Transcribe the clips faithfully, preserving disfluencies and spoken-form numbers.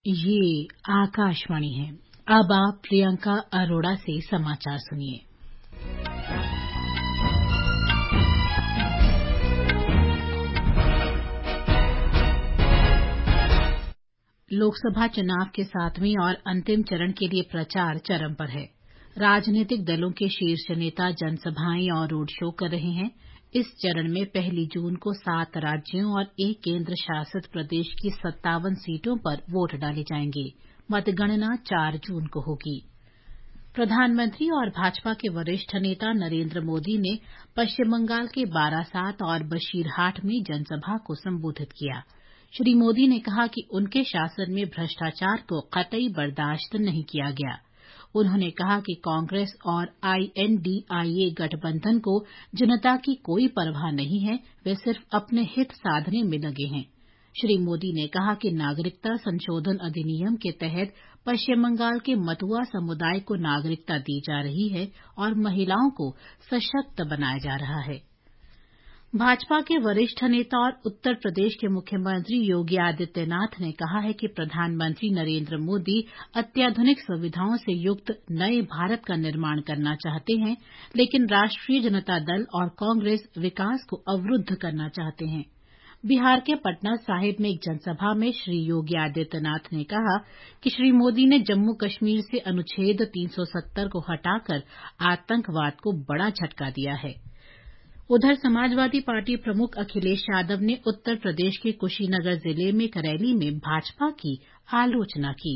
ये आकाशवाणी है। अब आप प्रियंका अरोड़ा से समाचार सुनिए। लोकसभा चुनाव के सातवें और अंतिम चरण के लिए प्रचार चरम पर है। राजनीतिक दलों के शीर्ष नेता जनसभाएं और रोड शो कर रहे हैं। इस चरण में पहली जून को सात राज्यों और एक केंद्र शासित प्रदेश की सत्तावन सीटों पर वोट डाले जाएंगे। मतगणना चार जून को होगी। प्रधानमंत्री और भाजपा के वरिष्ठ नेता नरेंद्र मोदी ने पश्चिम बंगाल के बारासात और बशीरहाट में जनसभा को संबोधित किया। श्री मोदी ने कहा कि उनके शासन में भ्रष्टाचार को कतई बर्दाश्त नहीं किया गया। उन्होंने कहा कि कांग्रेस और आईएनडीआईए गठबंधन को जनता की कोई परवाह नहीं है, वे सिर्फ अपने हित साधने में लगे हैं। श्री मोदी ने कहा कि नागरिकता संशोधन अधिनियम के तहत पश्चिम बंगाल के मतुआ समुदाय को नागरिकता दी जा रही है और महिलाओं को सशक्त बनाया जा रहा है। भाजपा के वरिष्ठ नेता और उत्तर प्रदेश के मुख्यमंत्री योगी आदित्यनाथ ने कहा है कि प्रधानमंत्री नरेंद्र मोदी अत्याधुनिक सुविधाओं से युक्त नए भारत का निर्माण करना चाहते हैं, लेकिन राष्ट्रीय जनता दल और कांग्रेस विकास को अवरुद्ध करना चाहते हैं। बिहार के पटना साहिब में एक जनसभा में श्री योगी आदित्यनाथ ने कहा कि श्री मोदी ने जम्मू कश्मीर से अनुच्छेद तीन सौ सत्तर को हटाकर आतंकवाद को बड़ा झटका दिया है। उधर समाजवादी पार्टी प्रमुख अखिलेश यादव ने उत्तर प्रदेश के कुशीनगर जिले में एक रैली में भाजपा की आलोचना की।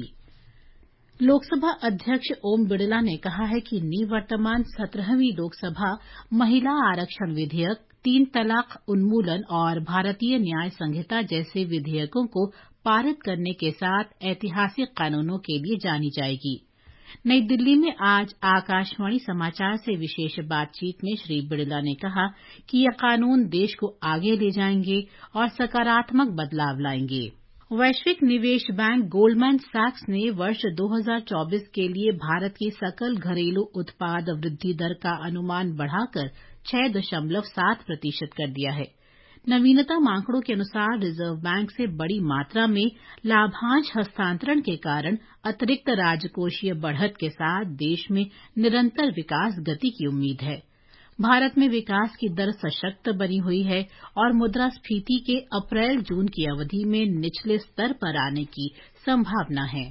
लोकसभा अध्यक्ष ओम बिड़ला ने कहा है कि निवर्तमान सत्रहवीं लोकसभा महिला आरक्षण विधेयक, तीन तलाक उन्मूलन और भारतीय न्याय संहिता जैसे विधेयकों को पारित करने के साथ ऐतिहासिक कानूनों के लिए जानी जाएगी। नई दिल्ली में आज आकाशवाणी समाचार से विशेष बातचीत में श्री बिड़ला ने कहा कि ये कानून देश को आगे ले जाएंगे और सकारात्मक बदलाव लाएंगे। वैश्विक निवेश बैंक गोल्डमैन सैक्स ने वर्ष दो हज़ार चौबीस के लिए भारत की सकल घरेलू उत्पाद वृद्धि दर का अनुमान बढ़ाकर छह दशमलव सात प्रतिशत कर दिया है। नवीनतम आंकड़ों के अनुसार रिजर्व बैंक से बड़ी मात्रा में लाभांश हस्तांतरण के कारण अतिरिक्त राजकोषीय बढ़त के साथ देश में निरंतर विकास गति की उम्मीद है। भारत में विकास की दर सशक्त बनी हुई है और मुद्रास्फीति के अप्रैल जून की अवधि में निचले स्तर पर आने की संभावना है।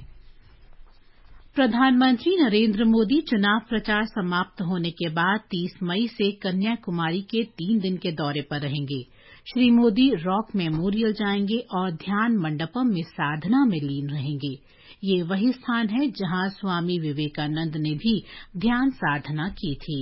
प्रधानमंत्री नरेंद्र मोदी चुनाव प्रचार समाप्त होने के बाद तीस मई से कन्याकुमारी के तीन दिन के दौरे पर रहेंगे। श्री मोदी रॉक मेमोरियल जाएंगे और ध्यान मंडपम में साधना में लीन रहेंगे। ये वही स्थान है जहां स्वामी विवेकानंद ने भी ध्यान साधना की थी।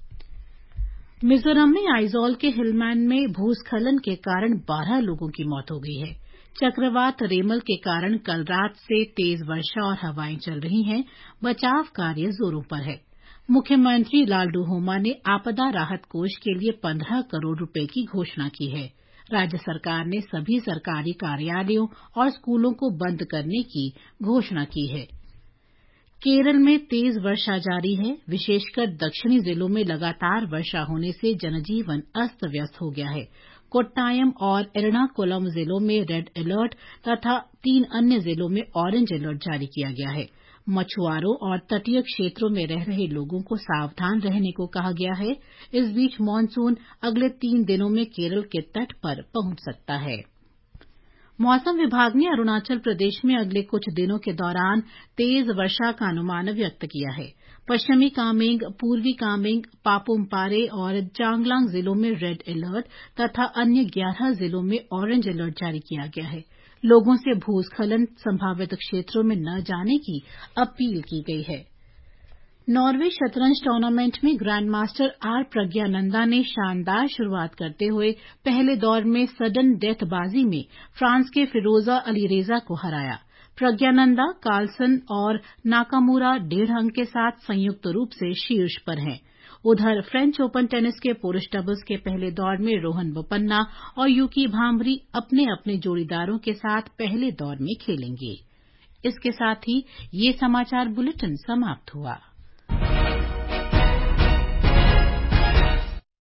मिजोरम में आइजोल के हिलमैन में भूस्खलन के कारण बारह लोगों की मौत हो गई है। चक्रवात रेमल के कारण कल रात से तेज वर्षा और हवाएं चल रही हैं। बचाव कार्य जोरों पर है। मुख्यमंत्री लालडूहोमा ने आपदा राहत कोष के लिए पंद्रह करोड़ रुपए की घोषणा की है। राज्य सरकार ने सभी सरकारी कार्यालयों और स्कूलों को बंद करने की घोषणा की है। केरल में तेज वर्षा जारी है। विशेषकर दक्षिणी जिलों में लगातार वर्षा होने से जनजीवन अस्त व्यस्त हो गया है। कोट्टायम और एर्नाकुलम जिलों में रेड अलर्ट तथा तीन अन्य जिलों में ऑरेंज अलर्ट जारी किया गया है। मछुआरों और तटीय क्षेत्रों में रह रहे लोगों को सावधान रहने को कहा गया है। इस बीच मानसून अगले तीन दिनों में केरल के तट पर पहुंच सकता है। मौसम विभाग ने अरुणाचल प्रदेश में अगले कुछ दिनों के दौरान तेज वर्षा का अनुमान व्यक्त किया है। पश्चिमी कामेंग, पूर्वी कामेंग, पापुम-पारे और चांगलांग जिलों में रेड अलर्ट तथा अन्य ग्यारह जिलों में ऑरेंज अलर्ट जारी किया गया है। लोगों से भूस्खलन संभावित क्षेत्रों में न जाने की अपील की गई है। नॉर्वे शतरंज टूर्नामेंट में ग्रैंड मास्टर आर प्रज्ञानंदा ने शानदार शुरुआत करते हुए पहले दौर में सडन डेथ बाजी में फ्रांस के फिरोजा अलीरेजा को हराया। प्रज्ञानंदा, कार्लसन और नाकामुरा डेढ़ अंक के साथ संयुक्त रूप से शीर्ष पर हैं। उधर फ्रेंच ओपन टेनिस के पुरुष डबल्स के पहले दौर में रोहन बोपन्ना और यूकी भांभरी अपने अपने जोड़ीदारों के साथ पहले दौर में खेलेंगे। इसके साथ ही ये समाचार बुलेटिन समाप्त हुआ।